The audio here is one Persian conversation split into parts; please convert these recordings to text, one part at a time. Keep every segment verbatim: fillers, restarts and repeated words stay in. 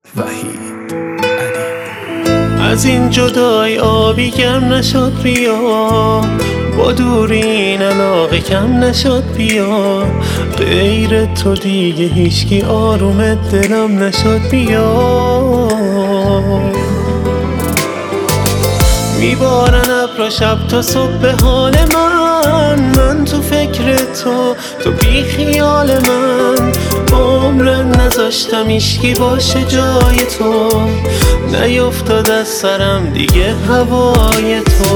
وحید علی. از این جدای آبی کم نشد بیا، با دوری این علاقه کم نشد بیا، غیر تو دیگه هیچکی آروم دلم نشد بیا. میبارن ابر شب تا صبح به حال من، من تو فکر تو، تو بی خیال من. عمرم نذاشتم هیچکی باشه جای تو، نیفتاد از سرم دیگه هوای تو.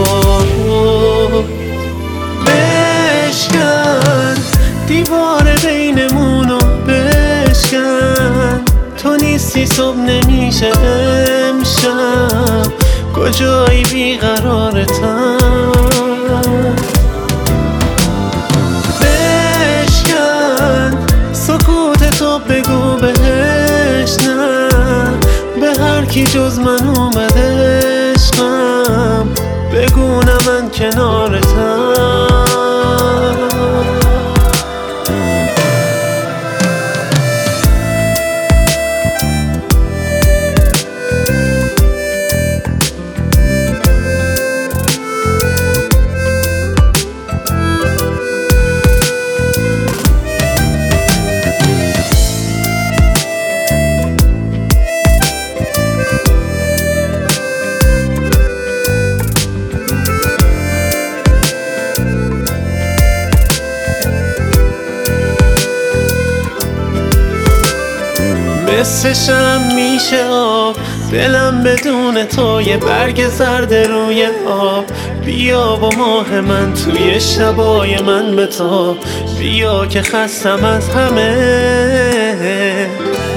بشکن دیوار بینمونو بشکن، تو نیستی صبح نمیشه امشب، کجایی بیقرارتم. بشکن سکوت تو بگو بهش نه، به هر کی جز من اومده عشقم، بگو نه من کنارتم. مثل شم میشه آب دلم بدون تو، یه برگ زرد روی آب. بیا با ماه من توی شبای من بتاب، بیا که خستم از همه.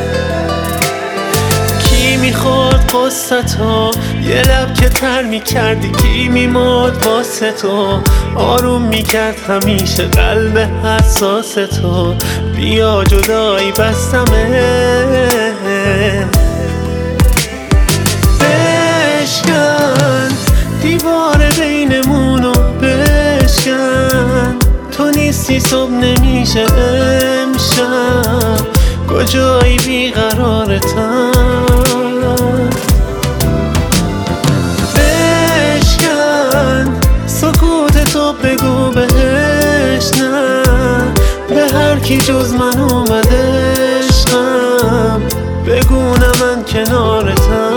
کی میخورد قصتو یه لب که تر میکردی، کی میمرد واسه تو آروم میکرد همیشه قلب حساس تو. بیا جدایی بستمه، بشکن دیوار بینمونو بشکن، تو نیستی صبح نمیشه امشب، کجایی بیقرارتم. بشکن سکوت تو بگو بهش نه، به هر کی جز من اومده عشقم، بگو نه من کنارتم.